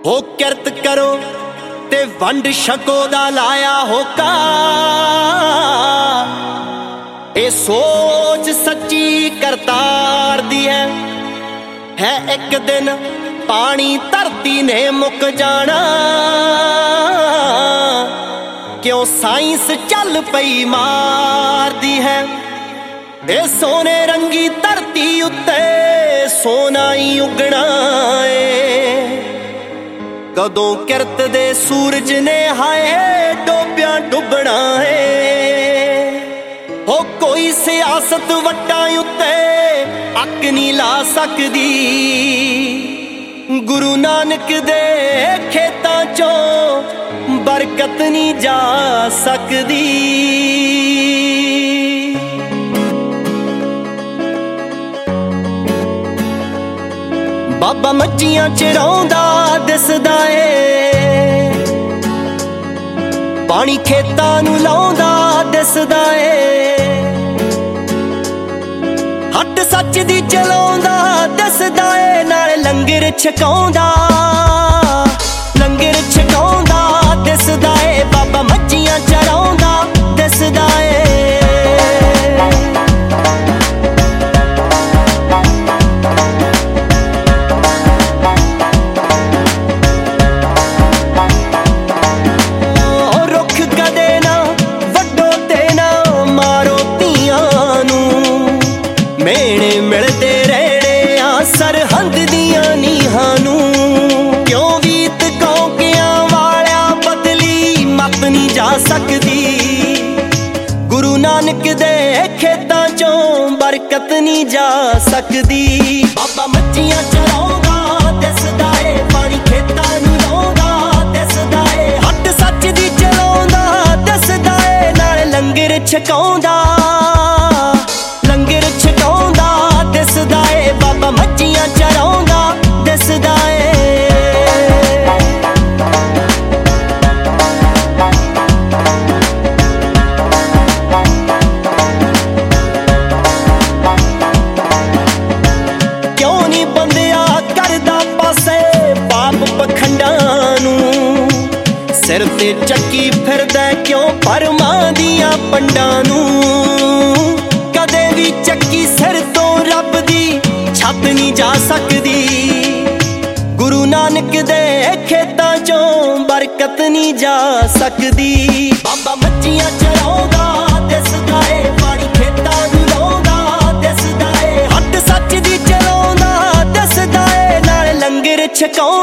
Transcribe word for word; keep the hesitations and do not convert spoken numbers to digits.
हो किरत करो ते वंड छको दा लाया होका। ए सोच सच्ची करतार दी है, है एक दिन पानी धरती ने मुक जाना। क्यों साइंस चल पई मार दी है, ए सोने रंगी धरती उत्ते सोना ही उगना है। कदों किरत दे सूरज ने हाय डोबिया डुबना है। हो कोई सियासत वट्टां उत्ते अक नहीं ला सकदी, गुरु नानक दे खेतां चों बरकत नहीं जा सकदी। बाबा मच्छियां चराउंदा दिसदा ए, पानी खेतां नूं लाउंदा दिसदा ए। हट सच दी चलाउंदा दिसदा ए, नाल लंगर छकाउंदा लंगर छकाउंदा दिसदा ए। बाबा मच्छियां चराउंदा दिसदा ए। मेणे मिलते रहने आ सरहद दियां नीहां नूं। क्यों वीत कौकियां वालिया बदली मत नहीं जा सकदी, गुरु नानक दे खेतां चों बरकत नहीं जा सकदी। बाबा मच्छियां चराउंदा दिसदा ए, पानी खेतां नूं लाउंदा दिसदा ए। हट सच दी चलाउंदा दिसदा ए, नाल लंगर छकाउंदा लंगर छकाउंदा दिसदा ए। बाबा मच्छियां चराउंदा दिसदा ए। क्यों नहीं बंदिया करदा पासे पाप पखंडां नूं, सिर ते चक्की फिरदा क्यों परमां दियां पंडां नूं। कदे भी चक्की सिर तो रब दी छत नहीं जा सकदी, गुरु नानक दे खेतां चों बरकत नहीं जा सकदी। बाबा मच्छियां चराउंदा दिसदा ए, पानी खेतां नूं लाउंदा दिसदा ए। हट सच दी चलाउंदा दिसदा ए, नाल लंगर छकाउंदा